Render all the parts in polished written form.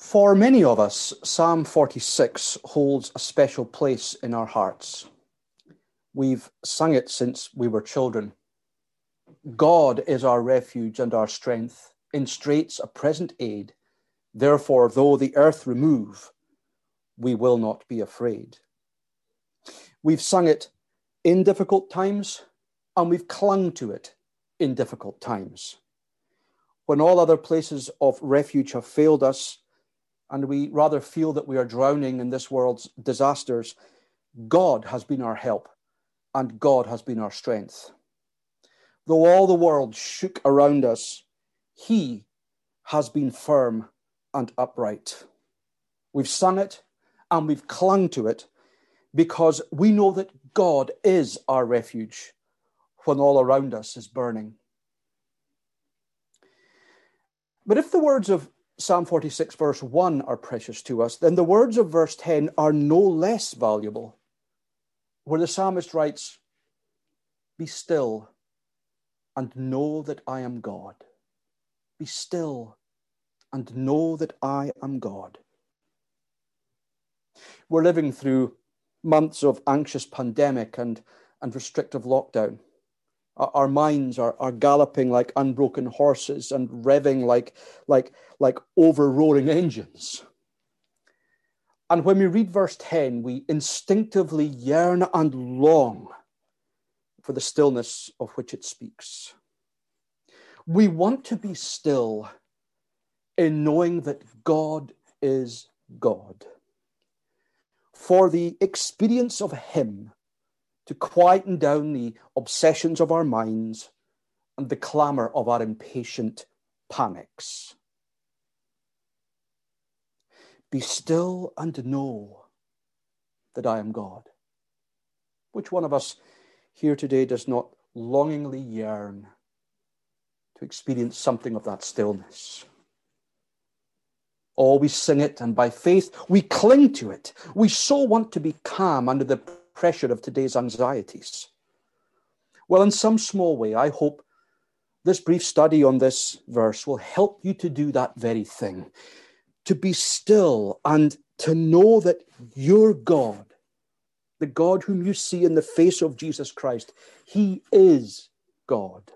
For many of us, Psalm 46 holds a special place in our hearts. We've sung it since we were children. God is our refuge and our strength, in straits a present aid. Therefore, though the earth remove, we will not be afraid. We've sung it in difficult times, and we've clung to it in difficult times. When all other places of refuge have failed us, and we rather feel that we are drowning in this world's disasters, God has been our help, and God has been our strength. Though all the world shook around us, He has been firm and upright. We've sung it, and we've clung to it, because we know that God is our refuge when all around us is burning. But if the words of Psalm 46 verse 1 are precious to us, then the words of verse 10 are no less valuable, where the psalmist writes, "Be still and know that I am God. Be still and know that I am God." We're living through months of anxious pandemic and restrictive lockdown. Our minds are galloping like unbroken horses and revving like over-roaring engines. And when we read verse 10, we instinctively yearn and long for the stillness of which it speaks. We want to be still in knowing that God is God. For the experience of Him to quieten down the obsessions of our minds and the clamor of our impatient panics. Be still and know that I am God. Which one of us here today does not longingly yearn to experience something of that stillness? Oh, we sing it, and by faith we cling to it. We so want to be calm under the pressure of today's anxieties. Well, in some small way, I hope this brief study on this verse will help you to do that very thing, to be still and to know that your God, the God whom you see in the face of Jesus Christ, He is God.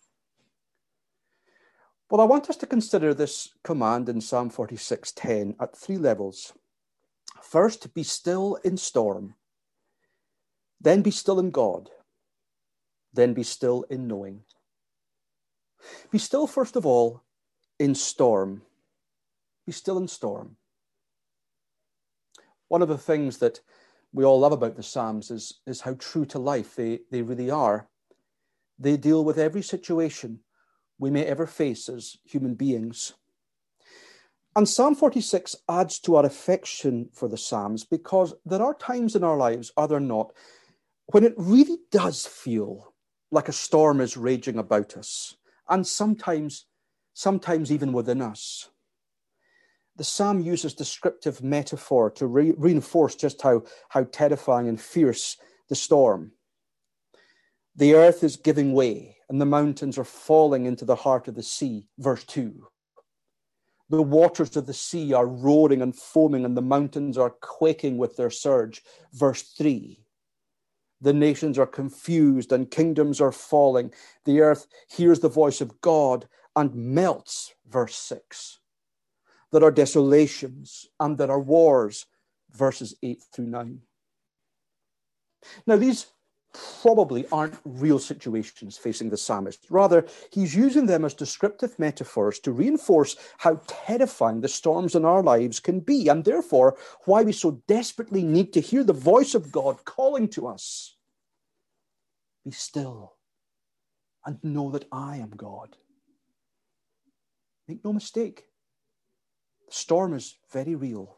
Well, I want us to consider this command in Psalm 46:10 at three levels. First, be still in storm. Then be still in God. Then be still in knowing. Be still, first of all, in storm. Be still in storm. One of the things that we all love about the Psalms is how true to life they really are. They deal with every situation we may ever face as human beings. And Psalm 46 adds to our affection for the Psalms because there are times in our lives, are there not, when it really does feel like a storm is raging about us, and sometimes even within us. The psalm uses descriptive metaphor to reinforce just how terrifying and fierce the storm. The earth is giving way, and the mountains are falling into the heart of the sea, verse 2. The waters of the sea are roaring and foaming, and the mountains are quaking with their surge, verse 3. The nations are confused and kingdoms are falling. The earth hears the voice of God and melts, verse 6. There are desolations and there are wars, verses 8 through 9. Now, these probably aren't real situations facing the psalmist. Rather, he's using them as descriptive metaphors to reinforce how terrifying the storms in our lives can be, and therefore why we so desperately need to hear the voice of God calling to us. Be still and know that I am God. Make no mistake, the storm is very real.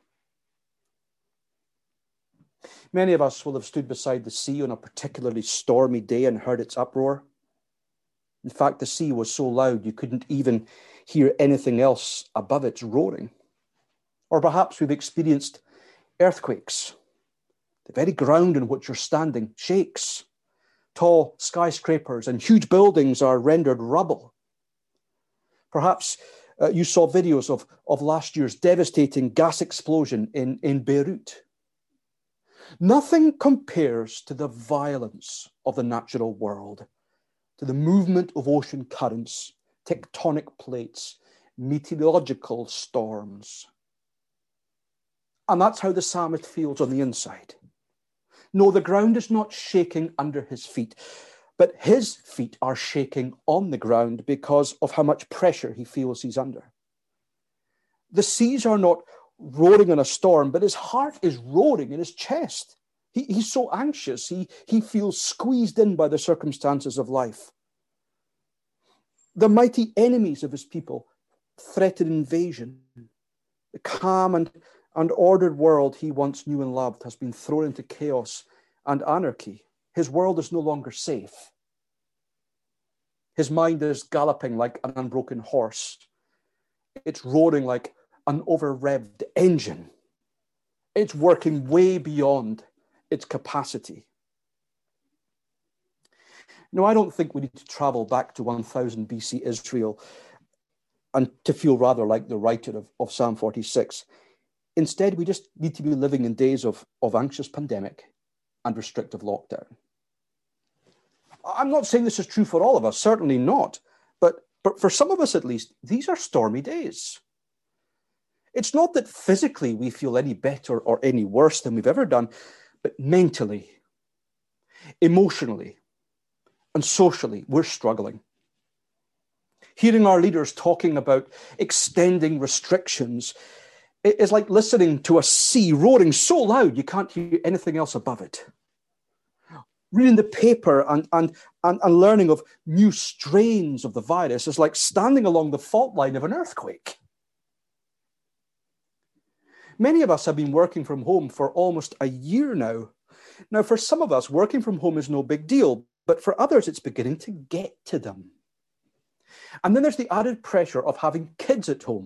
Many of us will have stood beside the sea on a particularly stormy day and heard its uproar. In fact, the sea was so loud you couldn't even hear anything else above its roaring. Or perhaps we've experienced earthquakes. The very ground on which you're standing shakes. Tall skyscrapers and huge buildings are rendered rubble. Perhaps You saw videos of last year's devastating gas explosion in Beirut. Nothing compares to the violence of the natural world, to the movement of ocean currents, tectonic plates, meteorological storms. And that's how the psalmist feels on the inside. No, the ground is not shaking under his feet, but his feet are shaking on the ground because of how much pressure he feels he's under. The seas are not roaring in a storm, but his heart is roaring in his chest. He's so anxious. He feels squeezed in by the circumstances of life. The mighty enemies of his people threaten invasion. The calm and ordered world he once knew and loved has been thrown into chaos and anarchy. His world is no longer safe. His mind is galloping like an unbroken horse. It's roaring like an over-revved engine. It's working way beyond its capacity. No, I don't think we need to travel back to 1000 BC Israel and to feel rather like the writer of Psalm 46. Instead, we just need to be living in days of anxious pandemic and restrictive lockdown. I'm not saying this is true for all of us, certainly not. But for some of us at least, these are stormy days. It's not that physically we feel any better or any worse than we've ever done, but mentally, emotionally, and socially, we're struggling. Hearing our leaders talking about extending restrictions is like listening to a sea roaring so loud you can't hear anything else above it. Reading the paper and learning of new strains of the virus is like standing along the fault line of an earthquake. Many of us have been working from home for almost a year now. Now, for some of us, working from home is no big deal, but for others, it's beginning to get to them. And then there's the added pressure of having kids at home,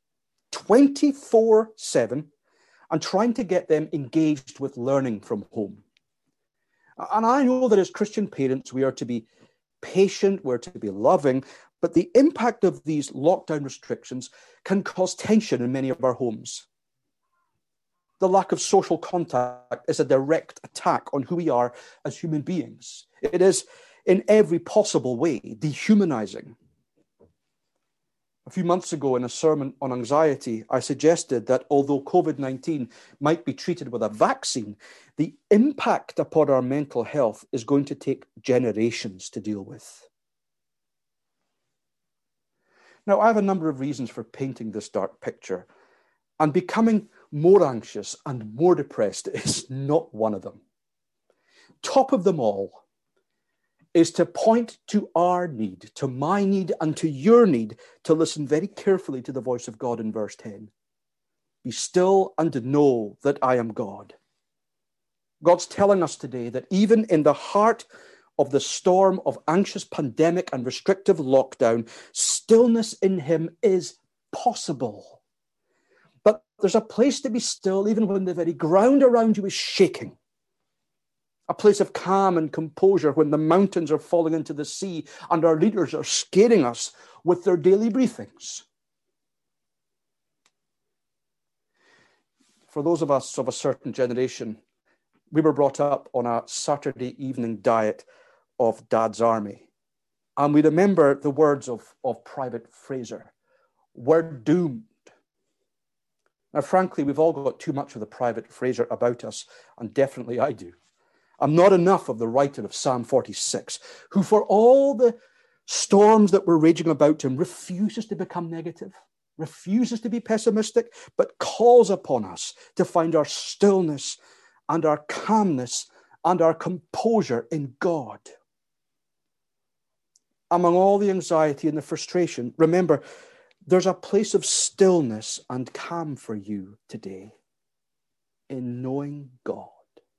24/7, and trying to get them engaged with learning from home. And I know that as Christian parents, we are to be patient, we're to be loving, but the impact of these lockdown restrictions can cause tension in many of our homes. The lack of social contact is a direct attack on who we are as human beings. It is, in every possible way, dehumanizing. A few months ago in a sermon on anxiety, I suggested that although COVID-19 might be treated with a vaccine, the impact upon our mental health is going to take generations to deal with. Now, I have a number of reasons for painting this dark picture, and becoming more anxious and more depressed is not one of them. Top of them all is to point to our need, to my need and to your need, to listen very carefully to the voice of God in verse 10. Be still and know that I am God. God's telling us today that even in the heart of the storm of anxious pandemic and restrictive lockdown, stillness in him is possible. But there's a place to be still even when the very ground around you is shaking. A place of calm and composure when the mountains are falling into the sea and our leaders are scaring us with their daily briefings. For those of us of a certain generation, we were brought up on a Saturday evening diet of Dad's Army. And we remember the words of Private Fraser. We're doomed. Now, frankly, we've all got too much of the Private Fraser about us, and definitely I do. I'm not enough of the writer of Psalm 46, who for all the storms that were raging about him refuses to become negative, refuses to be pessimistic, but calls upon us to find our stillness and our calmness and our composure in God. Among all the anxiety and the frustration, remember, there's a place of stillness and calm for you today in knowing God.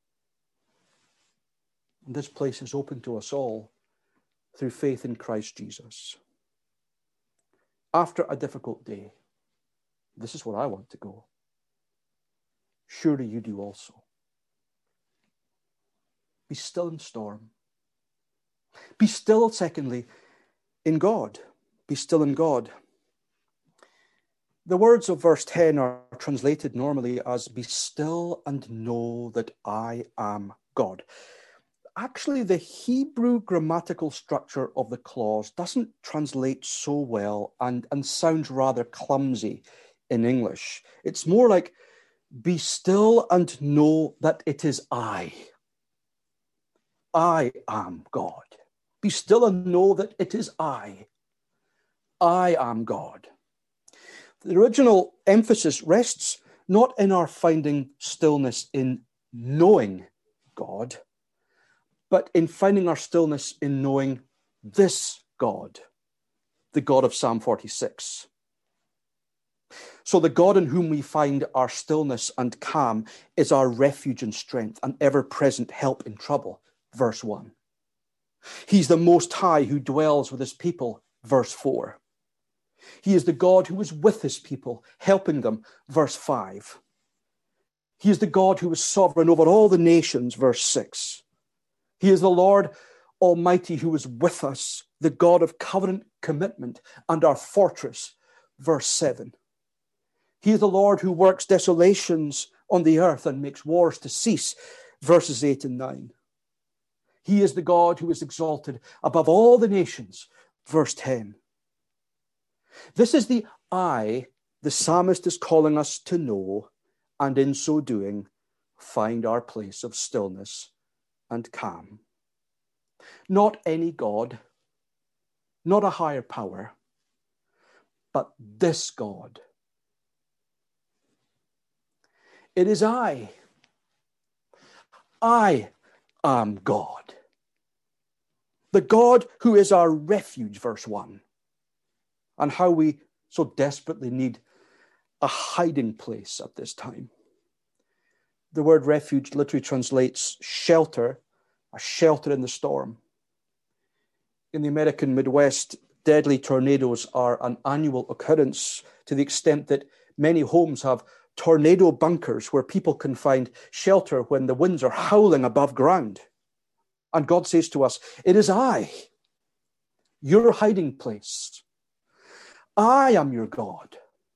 And this place is open to us all through faith in Christ Jesus. After a difficult day, this is where I want to go. Surely you do also. Be still in storm. Be still, secondly, in God. Be still in God. The words of verse 10 are translated normally as "be still and know that I am God." Actually, the Hebrew grammatical structure of the clause doesn't translate so well and sounds rather clumsy in English. It's more like, "be still and know that it is I. I am God. Be still and know that it is I. I am God." The original emphasis rests not in our finding stillness in knowing God, but in finding our stillness in knowing this God, the God of Psalm 46. So the God in whom we find our stillness and calm is our refuge and strength, an ever-present help in trouble, verse 1. He's the Most High who dwells with his people, verse 4. He is the God who is with his people, helping them, verse 5. He is the God who is sovereign over all the nations, verse 6. He is the Lord Almighty who is with us, the God of covenant commitment and our fortress, verse 7. He is the Lord who works desolations on the earth and makes wars to cease, verses 8 and 9. He is the God who is exalted above all the nations, verse 10. This is the I the psalmist is calling us to know, and in so doing, find our place of stillness and calm. Not any God, not a higher power, but this God. It is I. I am God. The God who is our refuge, verse 1. And how we so desperately need a hiding place at this time. The word refuge literally translates shelter, a shelter in the storm. In the American Midwest, deadly tornadoes are an annual occurrence to the extent that many homes have tornado bunkers where people can find shelter when the winds are howling above ground. And God says to us, it is I, your hiding place. I am your God.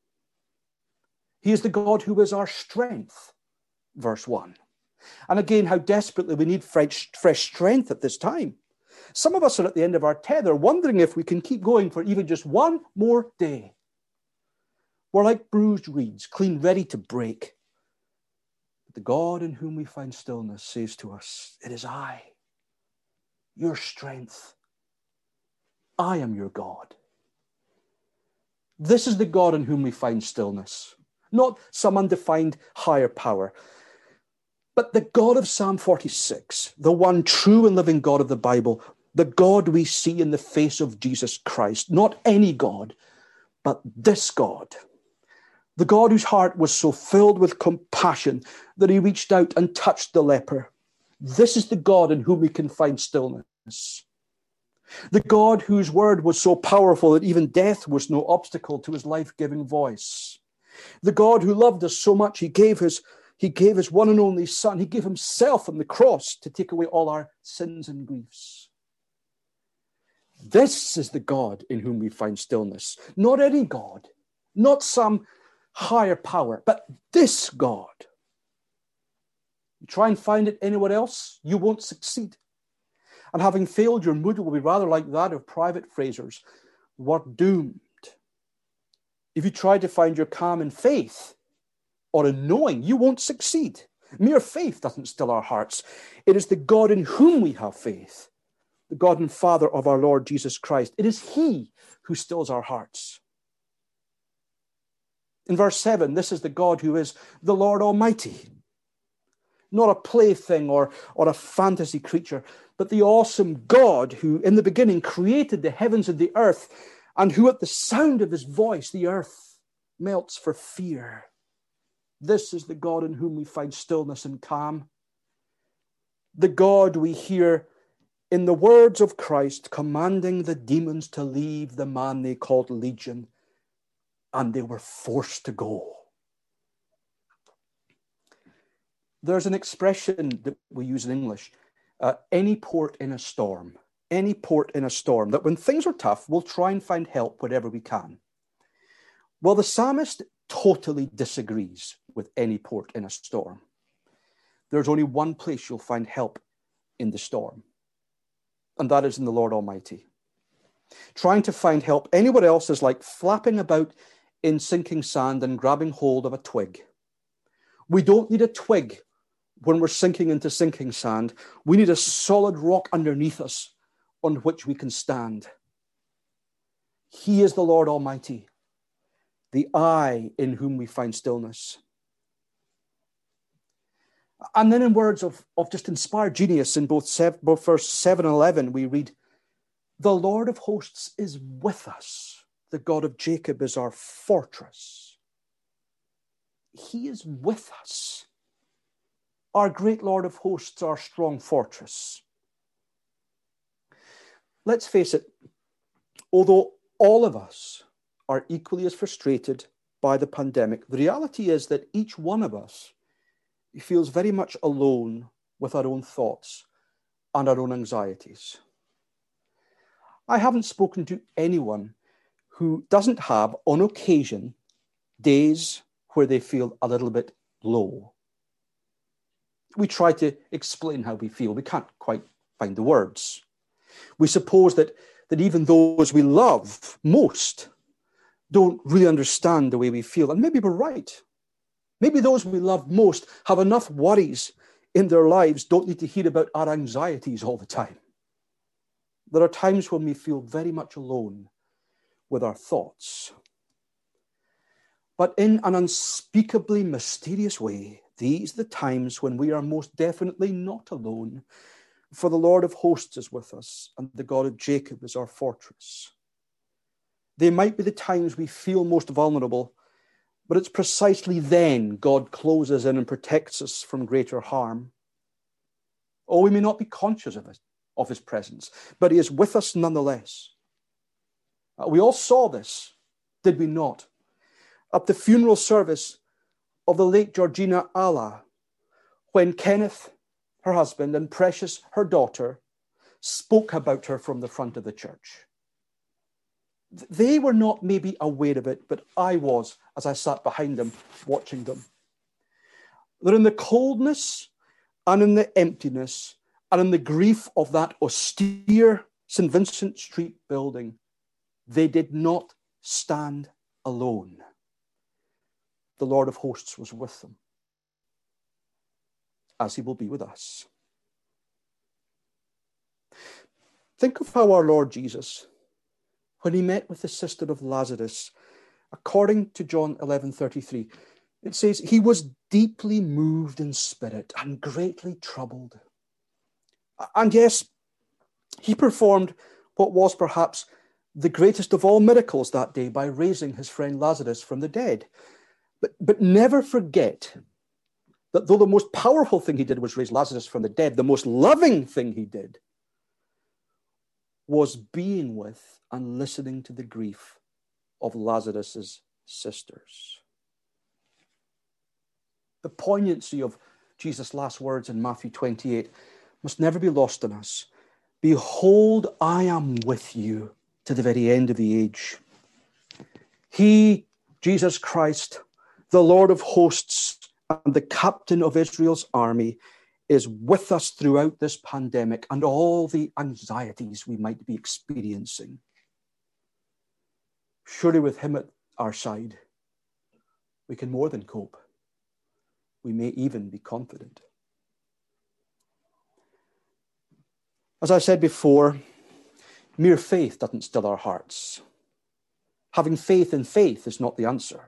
He is the God who is our strength, verse 1. And again, how desperately we need fresh strength at this time. Some of us are at the end of our tether, wondering if we can keep going for even just one more day. We're like bruised reeds, clean ready to break. But the God in whom we find stillness says to us, it is I, your strength. I am your God. This is the God in whom we find stillness, not some undefined higher power, but the God of Psalm 46, the one true and living God of the Bible, the God we see in the face of Jesus Christ, not any God, but this God, the God whose heart was so filled with compassion that he reached out and touched the leper. This is the God in whom we can find stillness. The God whose word was so powerful that even death was no obstacle to his life-giving voice. The God who loved us so much, he gave his one and only Son. He gave himself on the cross to take away all our sins and griefs. This is the God in whom we find stillness. Not any God, not some higher power, but this God. You try and find it anywhere else, you won't succeed. And having failed, your mood will be rather like that of Private Fraser's, "We're doomed." If you try to find your calm in faith or in knowing, you won't succeed. Mere faith doesn't still our hearts. It is the God in whom we have faith, the God and Father of our Lord Jesus Christ. It is he who stills our hearts. In verse 7, this is the God who is the Lord Almighty. Not a plaything or a fantasy creature, but the awesome God who in the beginning created the heavens and the earth, and who at the sound of his voice, the earth melts for fear. This is the God in whom we find stillness and calm. The God we hear in the words of Christ commanding the demons to leave the man they called Legion, and they were forced to go. There's an expression that we use in English, any port in a storm. Any port in a storm, that when things are tough, we'll try and find help wherever we can. Well, the psalmist totally disagrees with any port in a storm. There's only one place you'll find help in the storm, and that is in the Lord Almighty. Trying to find help anywhere else is like flapping about in sinking sand and grabbing hold of a twig. We don't need a twig when we're sinking into sinking sand. We need a solid rock underneath us on which we can stand. He is the Lord Almighty, the I in whom we find stillness. And then in words of just inspired genius in both verse 7 and 11, we read, the Lord of hosts is with us. The God of Jacob is our fortress. He is with us. Our great Lord of hosts, our strong fortress. Let's face it, although all of us are equally as frustrated by the pandemic, the reality is that each one of us feels very much alone with our own thoughts and our own anxieties. I haven't spoken to anyone who doesn't have, on occasion, days where they feel a little bit low. We try to explain how we feel. We can't quite find the words. We suppose that even those we love most don't really understand the way we feel. And maybe we're right. Maybe those we love most have enough worries in their lives, don't need to hear about our anxieties all the time. There are times when we feel very much alone with our thoughts. But in an unspeakably mysterious way, these are the times when we are most definitely not alone, for the Lord of hosts is with us, and the God of Jacob is our fortress. They might be the times we feel most vulnerable, but it's precisely then God closes in and protects us from greater harm. Or we may not be conscious of his presence, but he is with us nonetheless. We all saw this, did we not? At the funeral service of the late Georgina Alla, when Kenneth, her husband, and Precious, her daughter, spoke about her from the front of the church. They were not maybe aware of it, but I was as I sat behind them, watching them. That in the coldness and in the emptiness and in the grief of that austere St. Vincent Street building, they did not stand alone. The Lord of hosts was with them, as he will be with us. Think of how our Lord Jesus, when he met with the sister of Lazarus, according to John 11:33, it says, he was deeply moved in spirit and greatly troubled. And yes, he performed what was perhaps the greatest of all miracles that day by raising his friend Lazarus from the dead. But never forget that though the most powerful thing he did was raise Lazarus from the dead, the most loving thing he did was being with and listening to the grief of Lazarus's sisters. The poignancy of Jesus' last words in Matthew 28 must never be lost on us. Behold, I am with you to the very end of the age. He, Jesus Christ, the Lord of hosts and the captain of Israel's army, is with us throughout this pandemic and all the anxieties we might be experiencing. Surely with him at our side, we can more than cope. We may even be confident. As I said before, mere faith doesn't still our hearts. Having faith in faith is not the answer.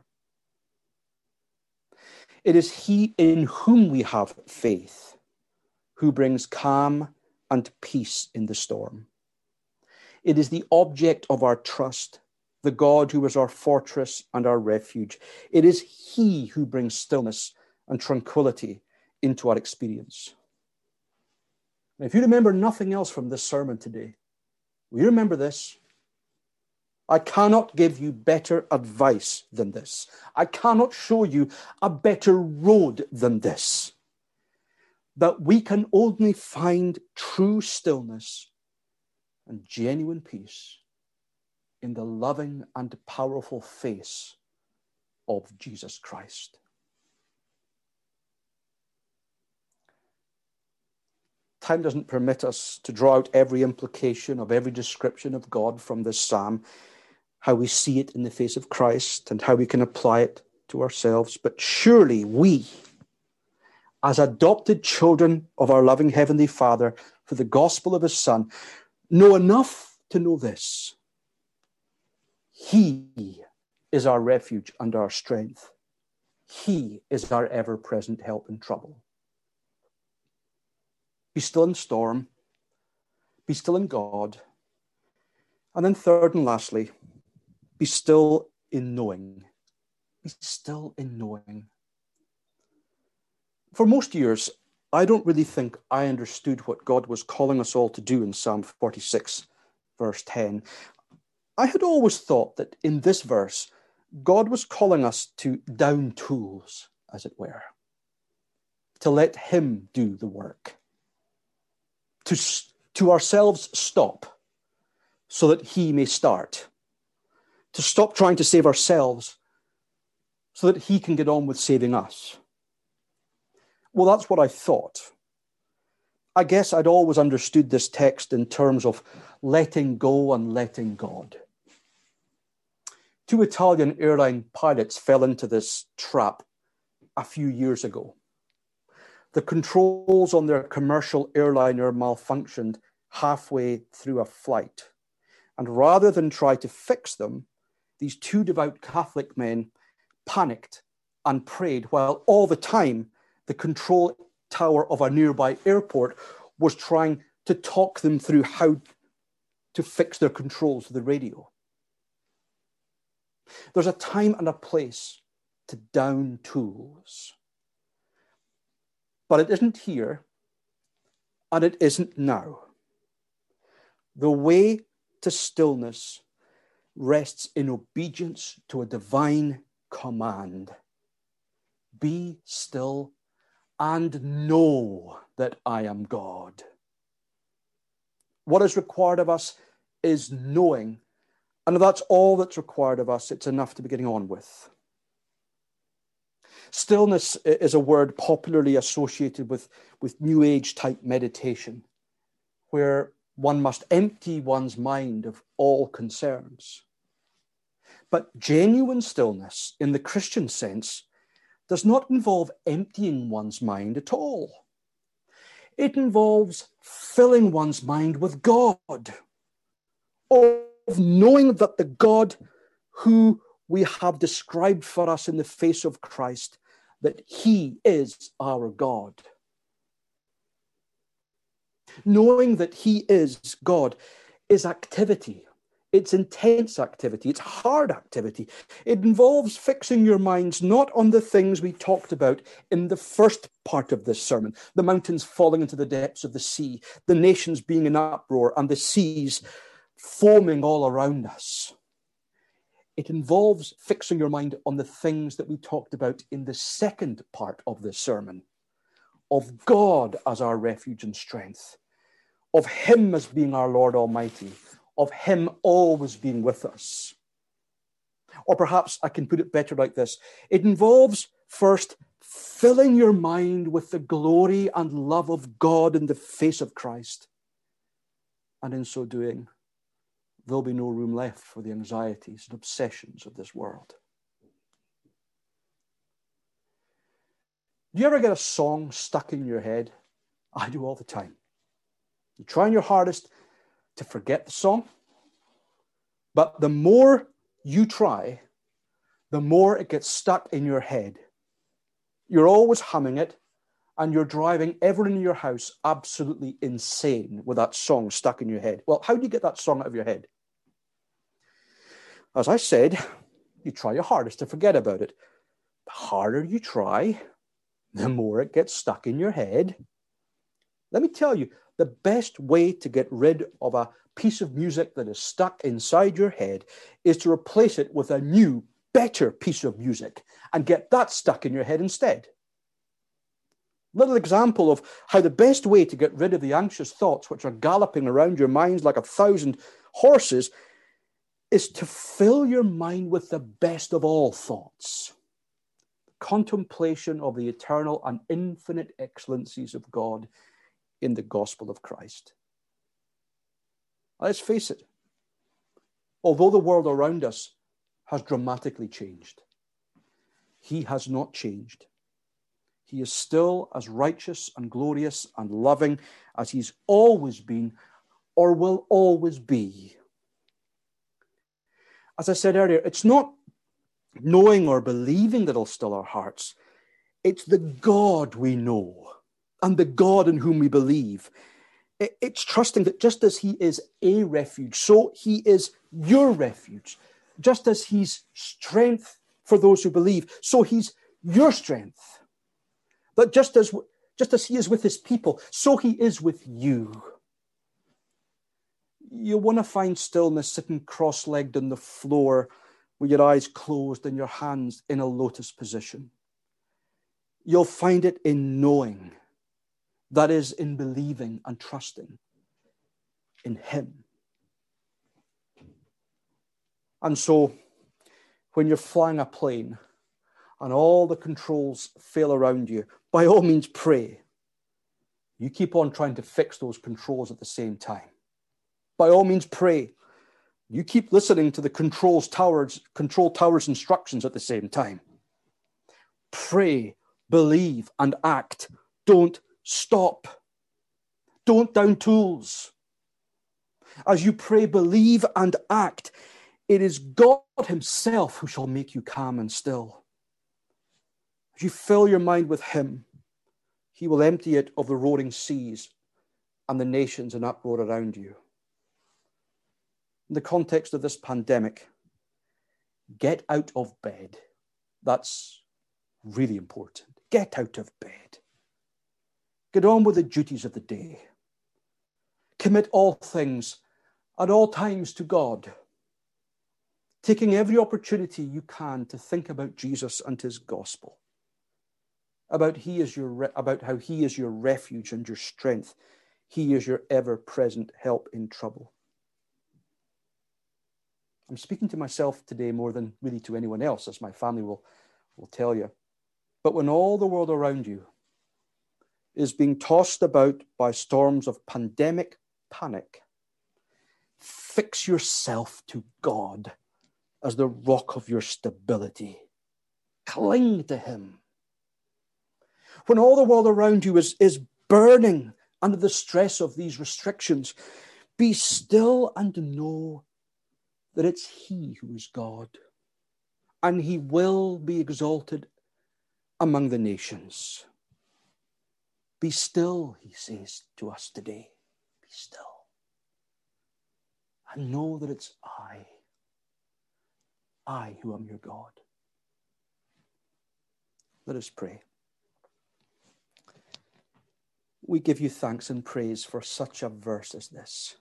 It is he in whom we have faith who brings calm and peace in the storm. It is the object of our trust, the God who is our fortress and our refuge. It is he who brings stillness and tranquility into our experience. And if you remember nothing else from this sermon today, will you remember this? I cannot give you better advice than this. I cannot show you a better road than this. That we can only find true stillness and genuine peace in the loving and powerful face of Jesus Christ. Time doesn't permit us to draw out every implication of every description of God from this psalm, how we see it in the face of Christ and how we can apply it to ourselves. But surely we, as adopted children of our loving Heavenly Father for the gospel of his Son, know enough to know this: he is our refuge and our strength. He is our ever-present help in trouble. Be still in the storm. Be still in God. And then third and lastly, be still in knowing. Be still in knowing. For most years, I don't really think I understood what God was calling us all to do in Psalm 46, verse 10. I had always thought that in this verse, God was calling us to down tools, as it were, to let him do the work, to ourselves stop so that he may start, to stop trying to save ourselves so that he can get on with saving us. Well, that's what I thought. I guess I'd always understood this text in terms of letting go and letting God. 2 Italian airline pilots fell into this trap a few years ago. The controls on their commercial airliner malfunctioned halfway through a flight. And rather than try to fix them, these two devout Catholic men panicked and prayed while all the time the control tower of a nearby airport was trying to talk them through how to fix their controls of the radio. There's a time and a place to down tools. But it isn't here, and it isn't now. The way to stillness rests in obedience to a divine command. Be still and know that I am God. What is required of us is knowing, and if that's all that's required of us, it's enough to be getting on with. Stillness is a word popularly associated with New Age type meditation, where one must empty one's mind of all concerns. But genuine stillness, in the Christian sense, does not involve emptying one's mind at all. It involves filling one's mind with God, of knowing that the God who we have described for us in the face of Christ, that he is our God. Knowing that he is God is activity. It's intense activity. It's hard activity. It involves fixing your minds not on the things we talked about in the first part of this sermon, the mountains falling into the depths of the sea, the nations being in uproar, and the seas foaming all around us. It involves fixing your mind on the things that we talked about in the second part of this sermon, of God as our refuge and strength, of him as being our Lord Almighty, of him always being with us. Or perhaps I can put it better like this. It involves first filling your mind with the glory and love of God in the face of Christ. And in so doing, there'll be no room left for the anxieties and obsessions of this world. Do you ever get a song stuck in your head? I do all the time. You're trying your hardest to forget the song, but the more you try, the more it gets stuck in your head. You're always humming it, and you're driving everyone in your house absolutely insane with that song stuck in your head. Well, how do you get that song out of your head? As I said, you try your hardest to forget about it. The harder you try, the more it gets stuck in your head. Let me tell you, the best way to get rid of a piece of music that is stuck inside your head is to replace it with a new, better piece of music and get that stuck in your head instead. Little example of how the best way to get rid of the anxious thoughts which are galloping around your minds like 1,000 horses is to fill your mind with the best of all thoughts, contemplation of the eternal and infinite excellencies of God in the gospel of Christ. Let's face it, although the world around us has dramatically changed, he has not changed. He is still as righteous and glorious and loving as he's always been or will always be. As I said earlier, it's not knowing or believing that'll still our hearts. It's the God we know and the God in whom we believe. It's trusting that just as he is a refuge, so he is your refuge. Just as he's strength for those who believe, so he's your strength. That just as he is with his people, so he is with you. You want to find stillness sitting cross-legged on the floor with your eyes closed and your hands in a lotus position. You'll find it in knowing, that is, in believing and trusting in him. And so, when you're flying a plane and all the controls fail around you, by all means pray. You keep on trying to fix those controls at the same time. By all means pray. You keep listening to the control tower's instructions at the same time. Pray, believe, and act. Don't stop. Don't down tools. As you pray, believe, and act, it is God himself who shall make you calm and still. As you fill your mind with him, he will empty it of the roaring seas and the nations in uproar around you. In the context of this pandemic, get out of bed. That's really important. Get out of bed. Get on with the duties of the day. Commit all things at all times to God, taking every opportunity you can to think about Jesus and his gospel, about how he is your refuge and your strength. He is your ever-present help in trouble. I'm speaking to myself today more than really to anyone else, as my family will tell you. But when all the world around you is being tossed about by storms of pandemic panic, fix yourself to God as the rock of your stability. Cling to him. When all the world around you is burning under the stress of these restrictions, be still and know that it's he who is God, and he will be exalted among the nations. Be still, he says to us today. Be still. And know that it's I who am your God. Let us pray. We give you thanks and praise for such a verse as this.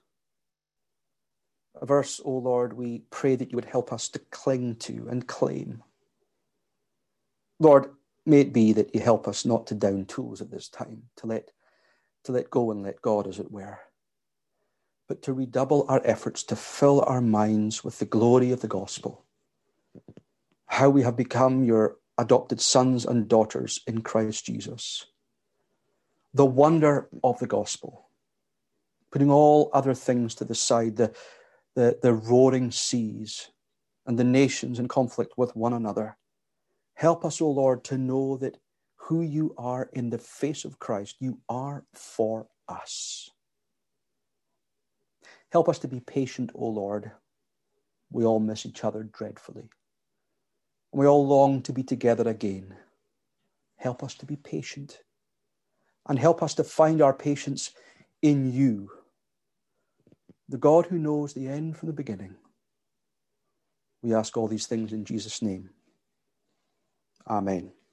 A verse, O Lord, we pray that you would help us to cling to and claim. Lord, may it be that you help us not to down tools at this time, to let go and let God, as it were, but to redouble our efforts to fill our minds with the glory of the gospel, how we have become your adopted sons and daughters in Christ Jesus, the wonder of the gospel, putting all other things to the side, the roaring seas and the nations in conflict with one another. Help us, O Lord, to know that who you are in the face of Christ, you are for us. Help us to be patient, O Lord. We all miss each other dreadfully. We all long to be together again. Help us to be patient. And help us to find our patience in you, the God who knows the end from the beginning. We ask all these things in Jesus' name. Amen.